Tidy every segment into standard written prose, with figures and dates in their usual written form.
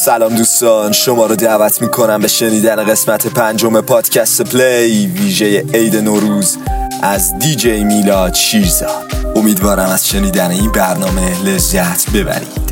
سلام دوستان، شما رو دعوت میکنم به شنیدن قسمت 5 پادکست پلی ویژه عید نوروز از دیجی میلاد شیرزاد. امیدوارم از شنیدن این برنامه لذت ببرید.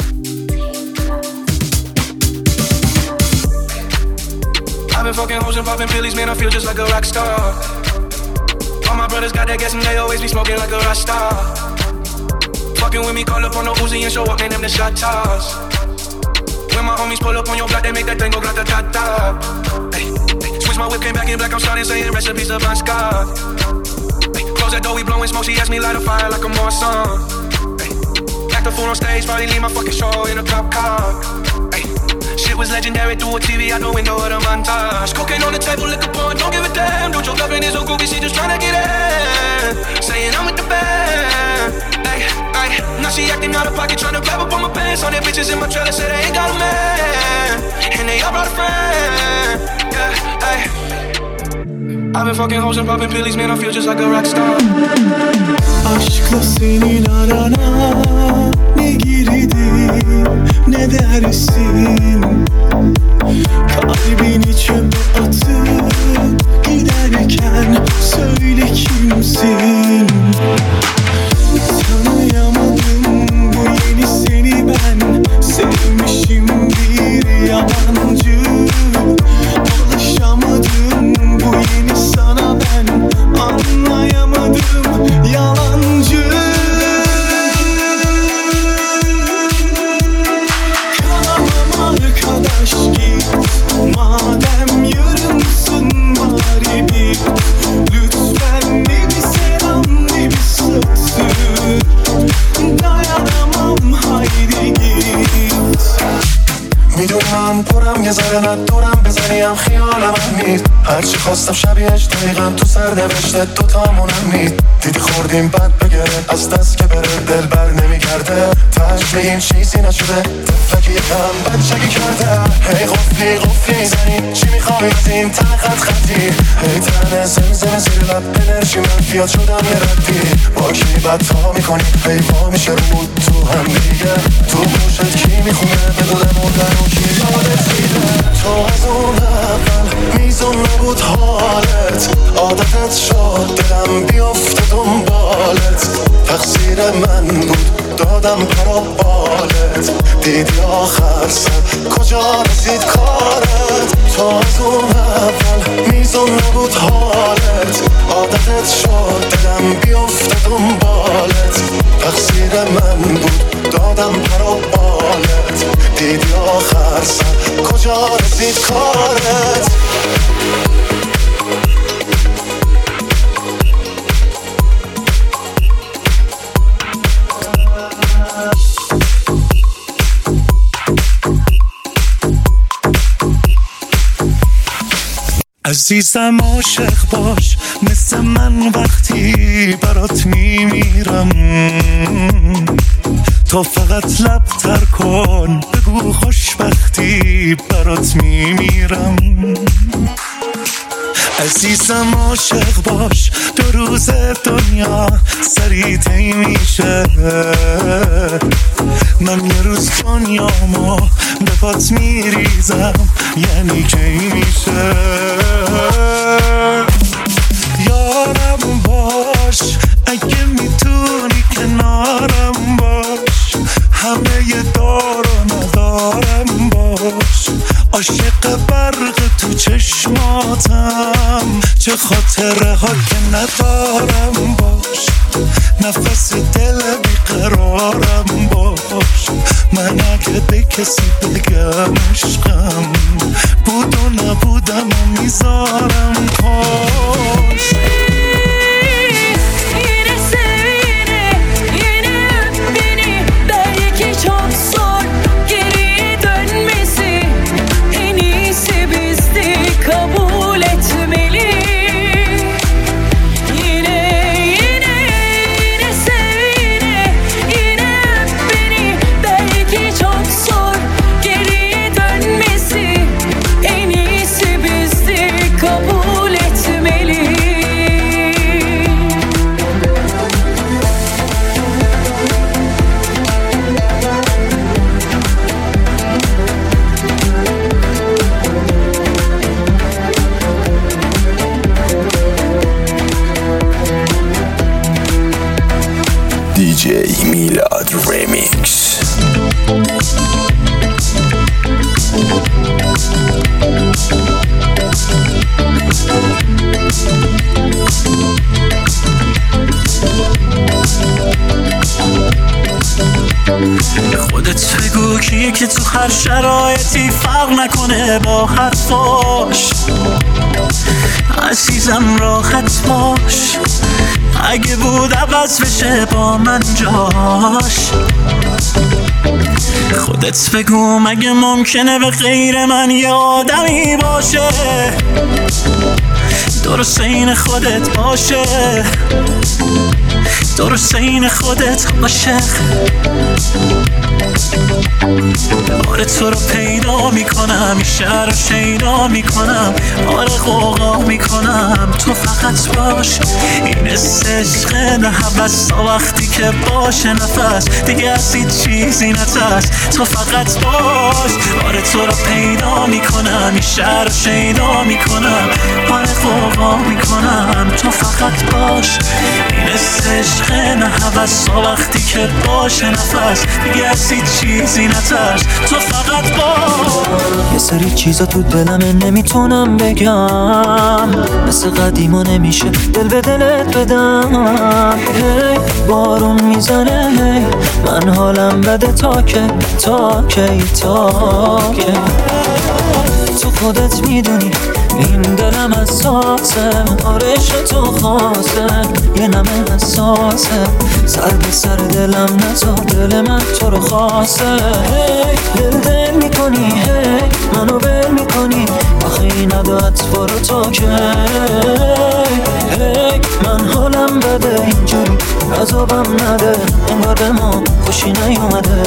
I've been fucking hoes and popping pillies, man, I feel just like a rock star. All my brothers got that gas and they always be smoking like a rock star. Fucking with me, call up on the Uzi and show up, man, them the shot toss. When my homies pull up on your block, they make that thing go grata-ta-ta. Hey, switch my whip, came back in black, I'm starting saying recipes of Bon Scott. Hey, close that door, we blowing smoke, she asked me light a fire like a Marsan. Hey, act a fool on stage, probably leave my fucking show in a cop car. Hey, shit was legendary through a TV out the window of the montage. Cocaine on the table, liquor porn, don't give a damn. Dude, your loving is so goofy, she just tryna get in. Saying I'm with the band. Ay, ay, now she acting out of pocket, tryna grab up on my pants. On their bitches in my trailer, say they ain't got a man. And they all brought a friend. Yeah, ay. I've been fucking hoes and popping pillies, man, I feel just like a rock star. Aşkla senin arana ne girdim ne dersin, kalbini çöpe atıp giderken söyle kimsin. Tanıyamadım bu yeni seni ben, sevmişim bir yabancı. Alışamadım bu yeni sana ben, anlayamadım yalancı. Kalamam arkadaş git, madem yarımsın bari bir. Lütfen ne bir selam ne bir söz, dayanamam haydi git. میدونم پرم یه ذره ندارم بزنیم خیالم نید. هرچی خواستم شبیهش دقیقا تو سرنوشته دوتامونم نید. دیدی خوردیم بد بگره از دست که بره دل بر نمیگرده. تجربه این چیزی نشده تفلکی یکم بچگی کرده. هی قفلی قفلی زنی چی میخوای از این تن خط خطی. هی تنه زمزمه زیر لب انرژی منفیات شدم یه ردی. با کی بدتا میکنی هی وا میشه رو بود تو هم دیگه. تو گوشت کی میخونه بدونه مردن و کی یادت میده. تو از اون اول میزون نبود حالت، عادتت شد دلم بیفته دنبالت. تقصیر من بود دادم پرا بالت، دیدی آخر سر کجا رسید کارت. تو از اون اول میزون نبود حالت، عادتت شد دلم بیفته دنبالت. تقصیر من بود دادم پرا بالت، دیدی آخر سر کجا رسید کارت. عزیزم عاشق باش مثل من وقتی برات میمیرم. تو فقط لب تر کن بگو خوشبختی برات میمیرم. عزیزم عاشق باش دو روز دنیا سریع طی میشه. من یه روز دنیامو به پات میریزم یعنی کی میشه. یارم باش اگه میتونی کنارم باش، همه ی دار و ندارم باش. عاشق برق تو چشماتم چه خاطره ها که ندارم باش. نفس دل بیقرارم باش. من اگه به کسی بگم عشقم بود و نبودم و میذارم پاش. Kabul etmeli. میلاد ریمیکس. خودت بگو کیه که تو هر شرایطی فرق نکنه با حرفاش. عزیزم راحت باش، اگه بود عوض بشه با من جاش. خودت بگو مگه ممکنه به غیر من یه آدمی باشه درست این خودت باشه، درست این خودت عاشق. آره تو رو پیدا میکنم، این شهر رو شیدا میکنم، آره غوغا میکنم، تو فقط باش. این عشق نه حوث، وقتی که باشه نفس دیگه از هیچ چیزی نترس، تو فقط باش. آره تو رو پیدا میکنم، این شهر رو شیدا میکنم، آره غوغا میکنم، تو فقط باش. این عشق نه حوث، وقتی که باشه نفس دیگه از هیچ چیزی نترس، تو فقط باش. یه سری چیزا تو دلمه نمیتونم بگم، مثل قدیما نمیشه دل به دلت بدم. هی بارون میزنه، هی من حالم بده تا که تو خودت میدونی این دلم حساسه، آرش تو خاصه یه نمه حساسه، سر به سر دلم نزار، دل من تو رو خواسته. هی دل میکنی، هی منو بل میکنی، آخه این عدت برو تا که هی من حالم بده اینجوری عذابم نده، انگار به ما خوشی نیومده.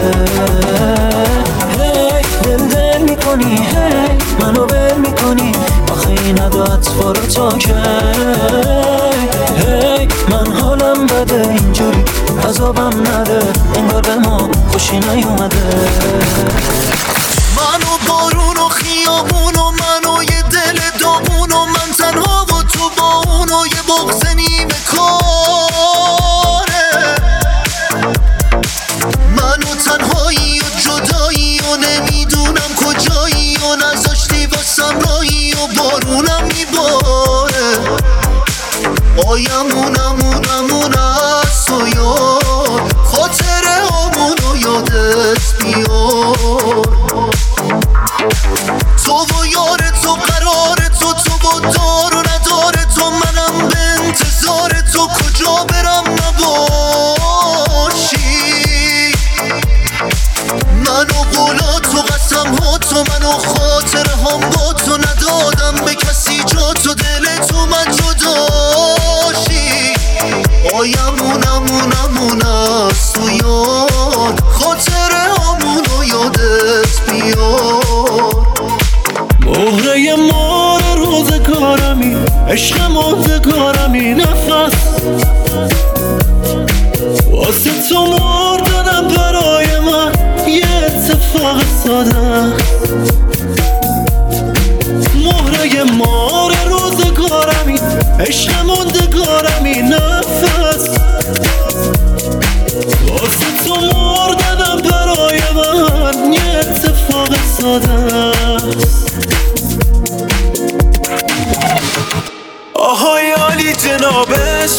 هی دل میکنی، هی منو بل میکنی، آخه این عدت برو تا که هی من حالم بده اینجوری عذابم نده، انگار به ما خوشی نیومده. من و بارون و خیابون و من و یه دل داغون و من تنها و تو با اون و یه بغض نیمه کاره. من و تنهایی و جدایی و نمیدونم کجایی و نذاشتی واسم رایی و بارونم میباره. آیمونمونمون است و یاد خاطره همونو یادت بیار. تو و یار تو قرار تو و دار و نداره تو، منم به انتظار تو کجا برم نباشی. منو قولا تو قسم ها تو، منو خاطره هم با تو ندادم به کسی جا تو، دل تو من جداشی. آیمونمونمون است و یاد خاطره همونو یادت بیار. مهره مار روزگارمی، عشق موزگارمی، نفس واسه تو مردنم برای من یه اتفاق ساده. مهره مار روزگارمی، عشق موزگارمی، نفس واسه تو مردنم برای من یه اتفاق ساده. آهای عالی جنابش،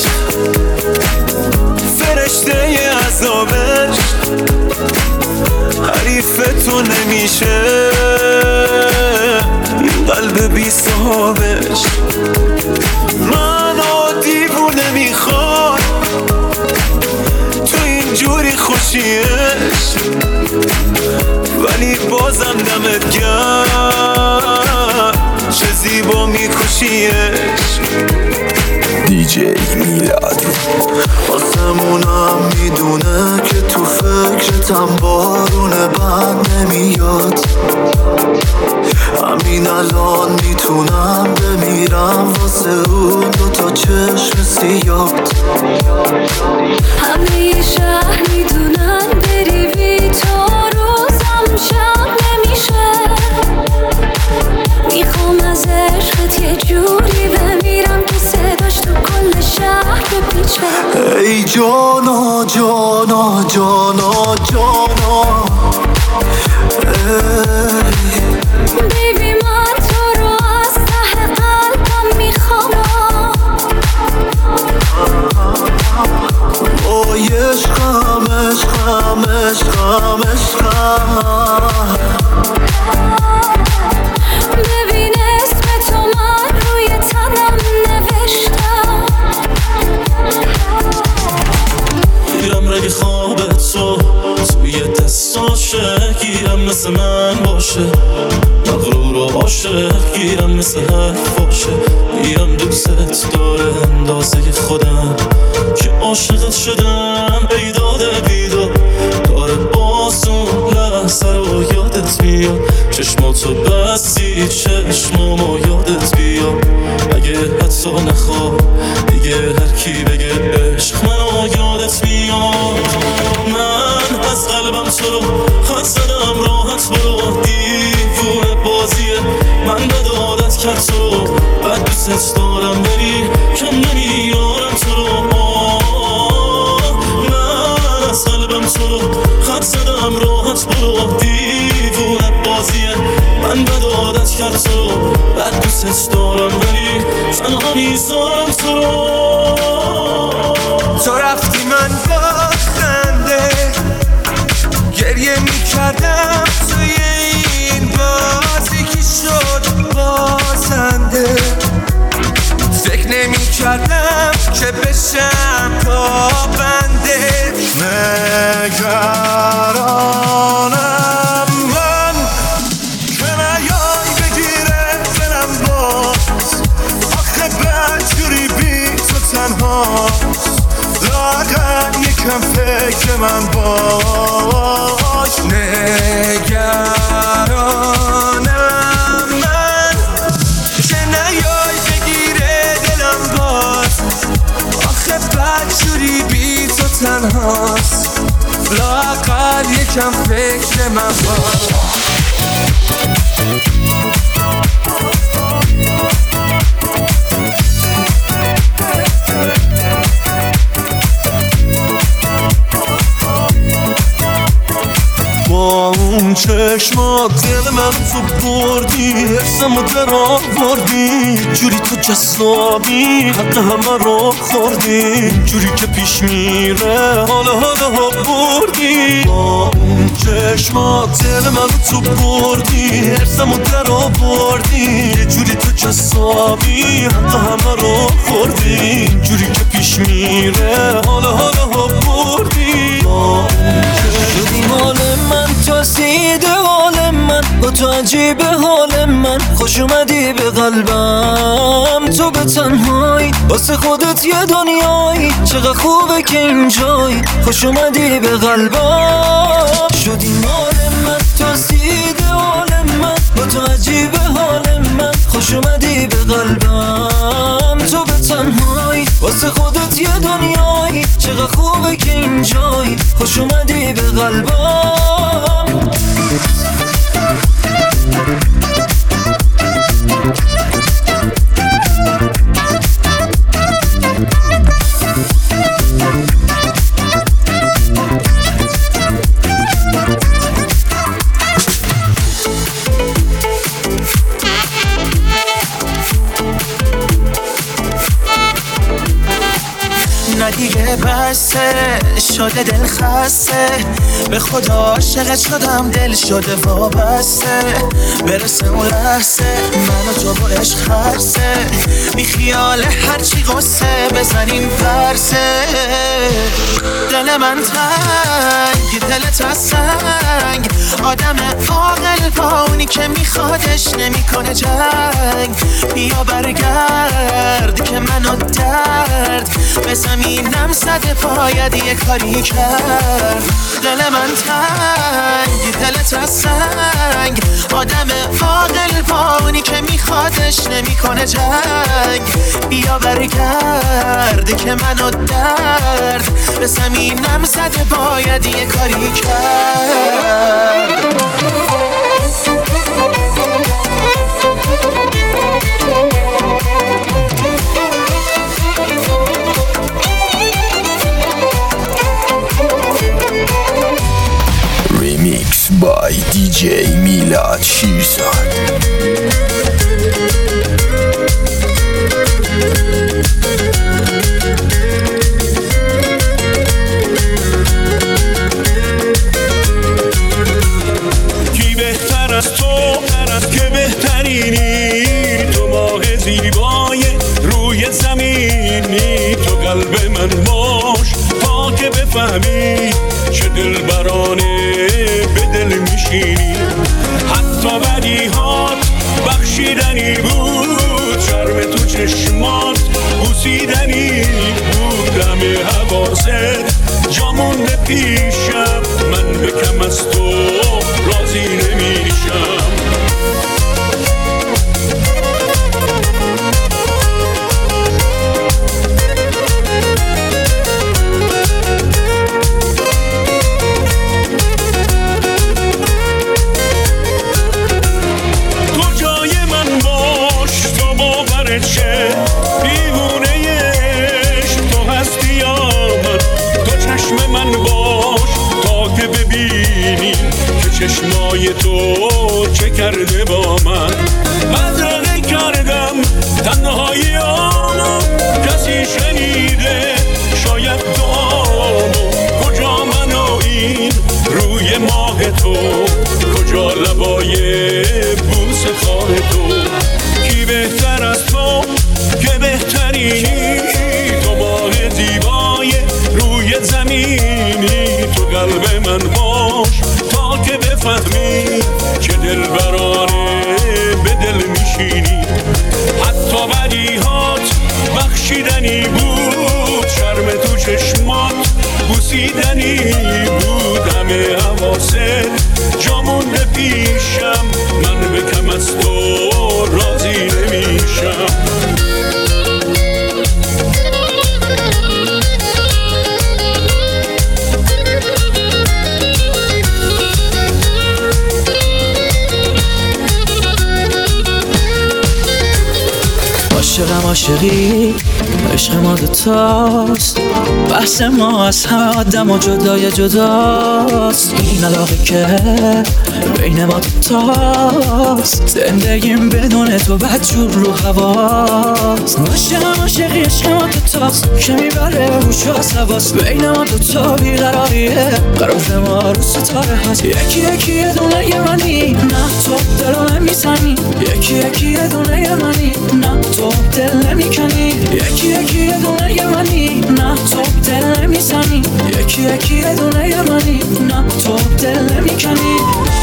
فرشته عذابش، حریف تو نمیشه این قلب بی صاحبش. منو دیوونه میخواد تو اینجوری خوشیش، ولی بازم دمت گرم چه زیبا میکشیش. دیجی میلاد آسمونم میدونه که تو فکرتم بارون بد نمیاد. همین الان میتونم بمیرم واسه اون دوتا چشم سیاد. همه شهر میدونن بری بی تو روزم شب نمیشه. میخوام از عشقت یه جوری بمیرم که صداش تو کل شهر بپیچه. ای جانا جانا جانا جانا بیبی من تو رو از ته قلبم میخوام اوی عشقم عشقم عشقم عشقم ببین اسم تو من روی تنم نوشتم گیرم رگ خواب تو توی دستاشه گیرم مثل من باشه مغرور و عاشق گیرم مثل حرفاشه گیرم دوست داره اندازه خودم که عاشقت شدم بیداد بیداد داره بازون لحظه رو یادت میاد چشماتو بستی چشمامو یادت بیاد اگه حتی نخواد دیگه هر کی بگه عشق منو یادت میاد من از قلبم تو رو خط زدم راحت برو دیوونه بازیه من به عادت کرد تو رو بد دوست دارم بری کم نمیارم تو رو من از قلبم تو رو خط زدم راحت برو دیوونه بازیه من به عادت کرد تو رو بد دوست دارم ولی تنها میذارم تو رو تو رفتی من با خنده گریه میکردم توی این بازی که شد بازنده فکر نمیکردم که بشم پابنده نگرانم من که نیای بگیره دلم باز آخه بدجوری بی تو تنهاست لااقل یکم فکر من باش نگرانم من که نیای بگیره دلم باز آخه بدجوری بی تو تنهاست لااقل یکم فکر من باش با اون چشمات دل من تو بردی حسمو در آوردی جوری تو جذابی حق همه رو خوردی جوری که پیش میره حالا بردی با اون چشمات دل من تو بردی حسمو در آوردی یه جوری تو جذابی حق همه رو خوردی جوری که پیش میره حالا بردی با اون شدی حال من تو سیده حال من با تو عجیب حال من خوش اومدی به قلبم تو به تنهایی واسه خودت یه دنیایی چقدر خوبه که اینجایی خوش اومدی به قلبم شدی حال من تو سیده حال من با تو عجیب حال من خوش اومدی به قلبم تو به تنهایی واسه خودت یه دنیایی چقدر خوبه که اینجایی خوش اومدی به قلبم نه دیگه بسه شده دل خسته به خدا عاشقت شدم دل شده وابسته برسه اون لحظه من و تو با عشق خرسه بی خیال هرچی غصه بزنیم پرسه دل من تنگ دلت از سنگ آدم عاقل با اونی که میخوادش نمیکنه جنگ بیا برگرد که منو درد به زمینم زده باید یه کاری کرد دل من تنگ دلت از سنگ آدم عاقل با اونی که میخوادش نمیکنه جنگ بیا برگرد که منو درد به زمینم زده باید یه کاری کرد by DJ میلاد شیرزاد. کی بهتر از تو که بهترینی، تو ماه زیبای روی زمینی، تو قلب من باش تا که بفهمی چه دلبرانه به دل میشینی. حتی بدیهات بخشیدنی بود، شرم تو چشمات بوسیدنی بود، همه حواست جا مونده پیشم، من به کم از تو راضی نمیشم. چشمای تو چه کرده با من، مدرقه کردم تنهایی آمو، کسی شنیده شاید دعامو، کجا من و این روی ماه تو، کجا لبای بوس خواه تو. کی بهتر از تو که بهترینی، تو ماه زیبای روی زمینی، تو قلب من باش تا که بفهمی چه دلبرانه به دل میشینی. حتی بدیهات بخشیدنی بود، شرم تو چشمات بوسیدنی بود، همه حواست جا مونده پیشم، من به کم از تو راضی نمیشم. عاشقم عاشقی، عشق ما دوتاست، بحث ما از همه آدم و جدای جداست، این علاقه که بین ما دوتاست، زندگیم بدون تو بدجور رو هواست. عاشقم عاشقی، عشق ما دوتاست که میبره روش و حواس، بین ما دوتا بیقراریه، قرار ما رو ستاره هست. یکی یکی یه دونه یه منی، نه تو دلو نمیزنی، یکی یکی یه دونه یه منی، نه تو دل نمیکنی، یکی یکی یه دونه یه منی، نه تو دل نمیزنی، یکی یکی یه دونه یه منی، نه تو دل نمیکنی.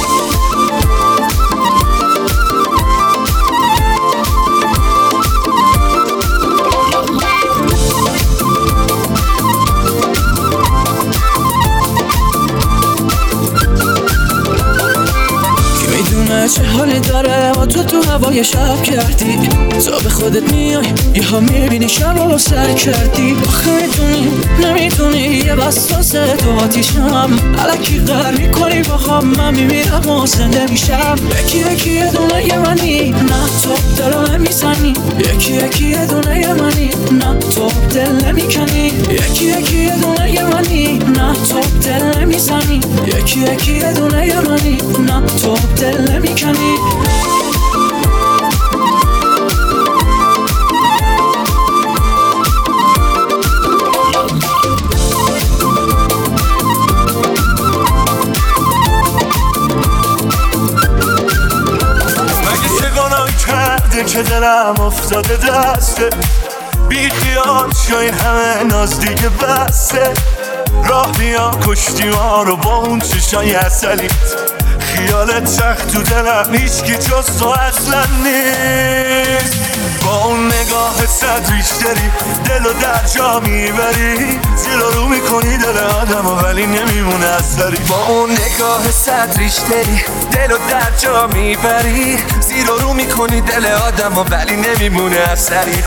چه حالی داره و تو هوای شب کردی، تا به خودت میای یه ها میبینی شب رو سر کردی. آخه نمیتونی یه بساسه تو آتیشم، علکی غر میکنی با خواب، من میمیرم و زنده میشم. یکی یکی یه دونه یه منی، نه تو دلو نمیزنی، یکی یکی یه دونه یه منی، نه تو دل نمیکنی، یکی یکی یه دونه یه منی، نه تو دل نمیزنی، یکی یکی یه دونه یه منی، نه تو دل نمیکنی. که دلم افتاده دسته، بی خیال شو این همه ناز دیگه بسته، راه بیا کشتی ما رو با اون چشای عسلیت، خیالت سخت تو دلم هیچکی جز تو اصلا نیست. با اون نگاه صد ریشتری دلو در جا میبری، زیر رو میکنی دل آدمو ولی نمیمونه اثری. با اون نگاه صد ریشتری دلو در جا میبری، زیر رو میکنی دل آدمو ولی نمیمونه اثری.